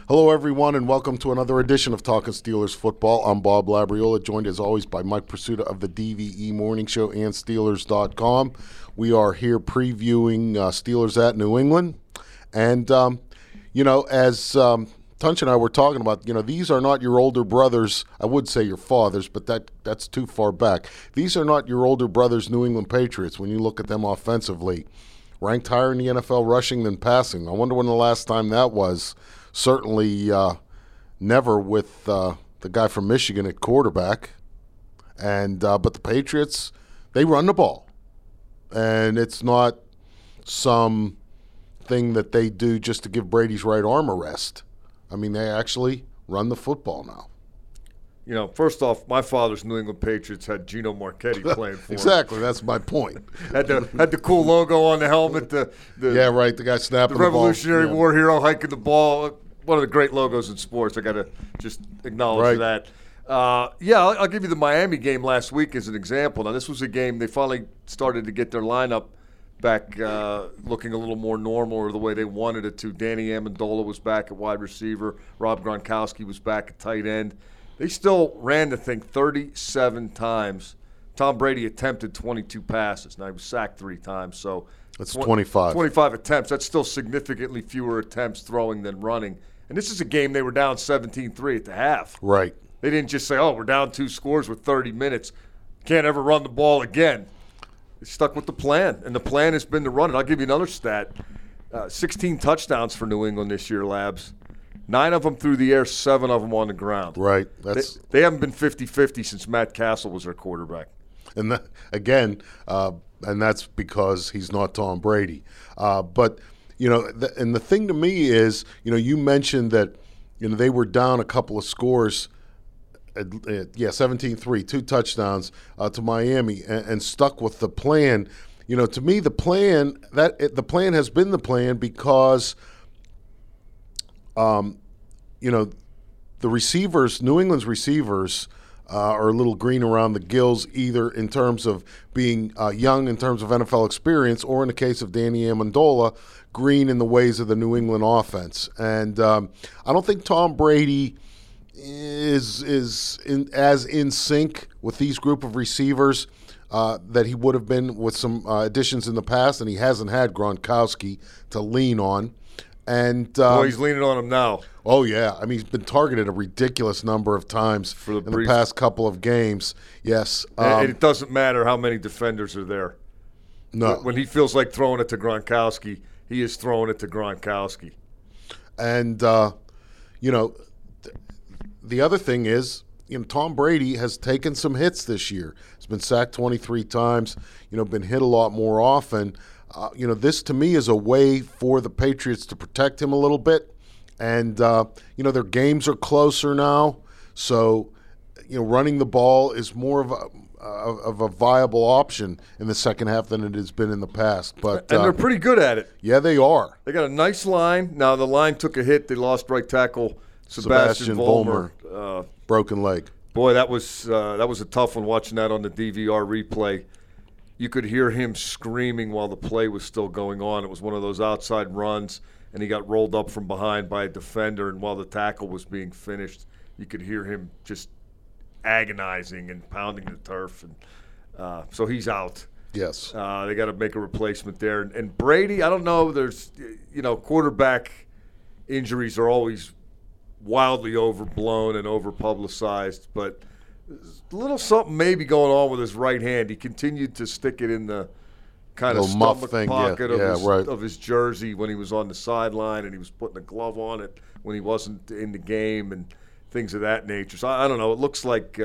Hello, everyone, and welcome to another edition of Talking Steelers Football. I'm Bob Labriola, joined as always by Mike Pursuta of the DVE Morning Show and Steelers.com. We are here previewing Steelers at New England. And, as Tunch and I were talking about, these are not your older brothers. I would say your fathers, but that's too far back. These are not your older brothers' New England Patriots when you look at them offensively. Ranked higher in the NFL rushing than passing. I wonder when the last time that was. Certainly never with the guy from Michigan at quarterback. And but the Patriots, they run the ball. And it's not some thing that they do just to give Brady's right arm a rest. I mean, they actually run the football now. First off, my father's New England Patriots had Gino Marchetti playing for Exactly, that's my point. had the cool logo on the helmet. The guy snapping the ball. Revolutionary War hero hiking the ball. One of the great logos in sports. I got to just acknowledge that. I'll give you the Miami game last week as an example. Now, this was a game they finally started to get their lineup back looking a little more normal or the way they wanted it to. Danny Amendola was back at wide receiver. Rob Gronkowski was back at tight end. They still ran the thing 37 times. Tom Brady attempted 22 passes. Now, he was sacked 3 times, so that's 25. 25 attempts. That's still significantly fewer attempts throwing than running. And this is a game they were down 17-3 at the half. Right. They didn't just say, we're down 2 scores with 30 minutes. Can't ever run the ball again. They stuck with the plan, and the plan has been to run it. I'll give you another stat. 16 touchdowns for New England this year, Labs. 9 of them through the air, 7 of them on the ground. Right. They haven't been 50-50 since Matt Castle was their quarterback. And that, again, and that's because he's not Tom Brady. But and the thing to me is, you mentioned that, they were down a couple of scores, 17-3, 2 touchdowns to Miami, and stuck with the plan. To me, the plan has been the plan because, the receivers, New England's receivers, are a little green around the gills, either in terms of being young in terms of NFL experience, or in the case of Danny Amendola, green in the ways of the New England offense. And I don't think Tom Brady is as in sync with these group of receivers that he would have been with some additions in the past, and he hasn't had Gronkowski to lean on. And he's leaning on him now. Oh, yeah. I mean, he's been targeted a ridiculous number of times in the past couple of games. Yes. And it doesn't matter how many defenders are there. No. When he feels like throwing it to Gronkowski, he is throwing it to Gronkowski. And, the other thing is, Tom Brady has taken some hits this year. He's been sacked 23 times, been hit a lot more often. This to me is a way for the Patriots to protect him a little bit. And, their games are closer now. So, running the ball is more of a viable option in the second half than it has been in the past. But and they're pretty good at it. Yeah, they are. They got a nice line. Now, the line took a hit. They lost right tackle Sebastian Vollmer. Broken leg. Boy, that was a tough one watching that on the DVR replay. You could hear him screaming while the play was still going on. It was one of those outside runs, and he got rolled up from behind by a defender, and while the tackle was being finished, you could hear him just agonizing and pounding the turf. And so he's out. Yes. They got to make a replacement there. And Brady, I don't know. There's, quarterback injuries are always wildly overblown and overpublicized, but a little something may be going on with his right hand. He continued to stick it in the kind of stomach pocket of his jersey when he was on the sideline, and he was putting a glove on it when he wasn't in the game and things of that nature. So I don't know. It looks like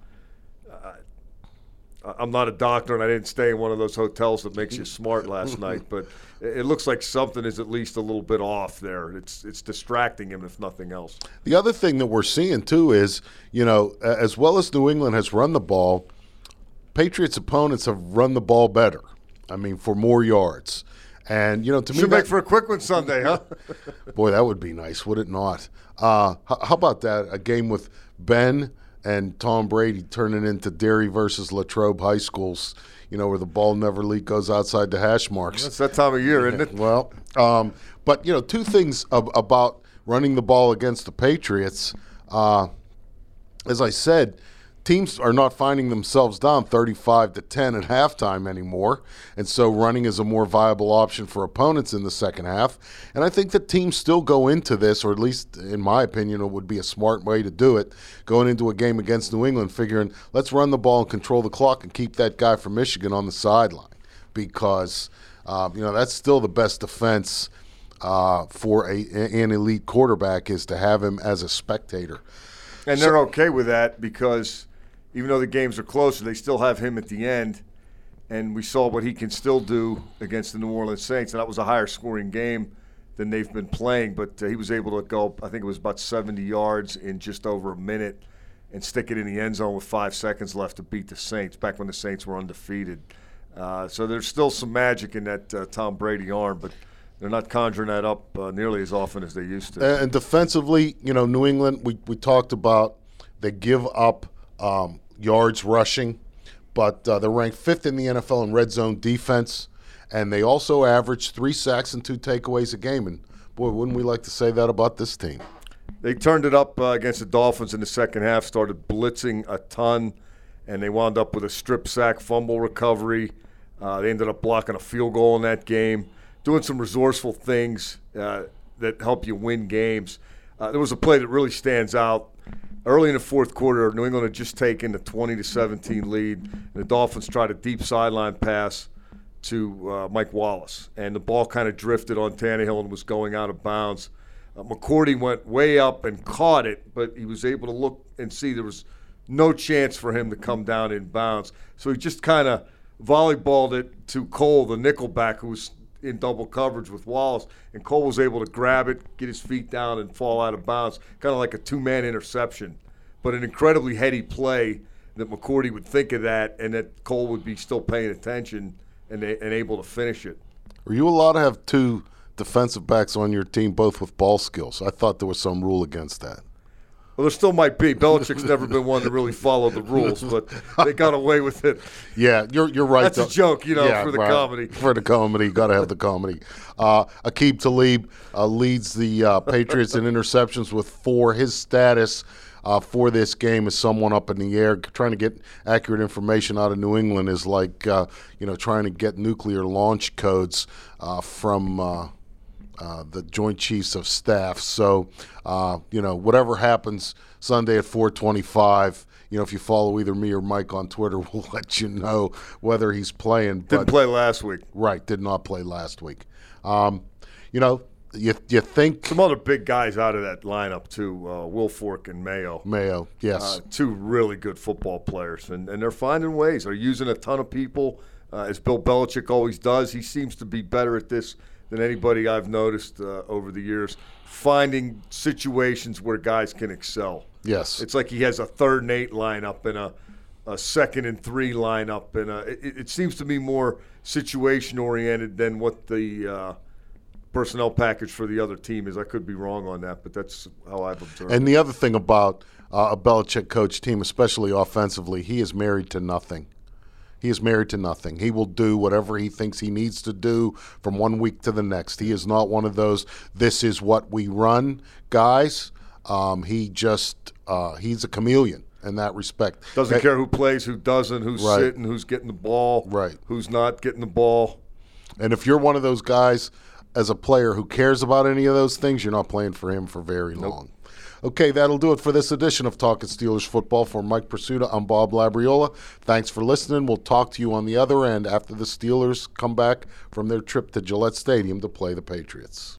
I'm not a doctor, and I didn't stay in one of those hotels that makes you smart last night, but it looks like something is at least a little bit off there. It's distracting him, if nothing else. The other thing that we're seeing, too, is, as well as New England has run the ball, Patriots' opponents have run the ball better. I mean, for more yards. And, to me, should make for a quick one Sunday, huh? Boy, that would be nice, would it not? How about that? A game with Ben and Tom Brady turning into Derry versus Latrobe High Schools, where the ball never goes outside the hash marks. That's that time of year, isn't it? Well, but, two things about running the ball against the Patriots, as I said, teams are not finding themselves down 35-10 at halftime anymore, and so running is a more viable option for opponents in the second half. And I think that teams still go into this, or at least in my opinion, it would be a smart way to do it, going into a game against New England, figuring let's run the ball and control the clock and keep that guy from Michigan on the sideline, because that's still the best defense for an elite quarterback, is to have him as a spectator. And they're okay with that because even though the games are closer, they still have him at the end. And we saw what he can still do against the New Orleans Saints. And that was a higher scoring game than they've been playing. But he was able to go, I think it was about 70 yards in just over a minute and stick it in the end zone with 5 seconds left to beat the Saints, back when the Saints were undefeated. So there's still some magic in that Tom Brady arm, but they're not conjuring that up nearly as often as they used to. And defensively, New England, we talked about they give up yards rushing, but they're ranked 5th in the NFL in red zone defense, and they also average 3 sacks and 2 takeaways a game. And, boy, wouldn't we like to say that about this team? They turned it up against the Dolphins in the second half, started blitzing a ton, and they wound up with a strip sack fumble recovery. They ended up blocking a field goal in that game, doing some resourceful things that help you win games. There was a play that really stands out. Early in the fourth quarter, New England had just taken the 20-17 lead, and the Dolphins tried a deep sideline pass to Mike Wallace, and the ball kind of drifted on Tannehill and was going out of bounds. McCourty went way up and caught it, but he was able to look and see there was no chance for him to come down in bounds. So he just kind of volleyballed it to Cole, the nickelback, who was in double coverage with Wallace, and Cole was able to grab it, get his feet down, and fall out of bounds, kind of like a 2-man interception. But an incredibly heady play that McCourty would think of that, and that Cole would be still paying attention and able to finish it. Are you allowed to have 2 defensive backs on your team, both with ball skills? I thought there was some rule against that. Well, there still might be. Belichick's never been one to really follow the rules, but they got away with it. Yeah, you're right. That's a joke, for the comedy. For the comedy, got to have the comedy. Aqib Talib leads the Patriots in interceptions with 4. His status for this game is someone up in the air. Trying to get accurate information out of New England is like, trying to get nuclear launch codes from the Joint Chiefs of Staff. So, whatever happens Sunday at 4:25, if you follow either me or Mike on Twitter, we'll let you know whether he's playing. Didn't play last week. Right, did not play last week. You think some other big guys out of that lineup too, Wilfork and Mayo. Mayo, yes. 2 really good football players, and they're finding ways. They're using a ton of people, as Bill Belichick always does. He seems to be better at this than anybody I've noticed over the years, finding situations where guys can excel. Yes. It's like he has a 3rd and 8 lineup and a 2nd and 3 lineup, and it seems to me more situation-oriented than what the personnel package for the other team is. I could be wrong on that, but that's how I've observed. And the other thing about a Belichick coach team, especially offensively, he is married to nothing. He is married to nothing. He will do whatever he thinks he needs to do from one week to the next. He is not one of those, this is what we run guys. He's a chameleon in that respect. Doesn't care who plays, who doesn't, who's sitting, who's getting the ball, who's not getting the ball. And if you're one of those guys as a player who cares about any of those things, you're not playing for him for very long. Okay, that'll do it for this edition of Talking Steelers Football. For Mike Pursuta, I'm Bob Labriola. Thanks for listening. We'll talk to you on the other end after the Steelers come back from their trip to Gillette Stadium to play the Patriots.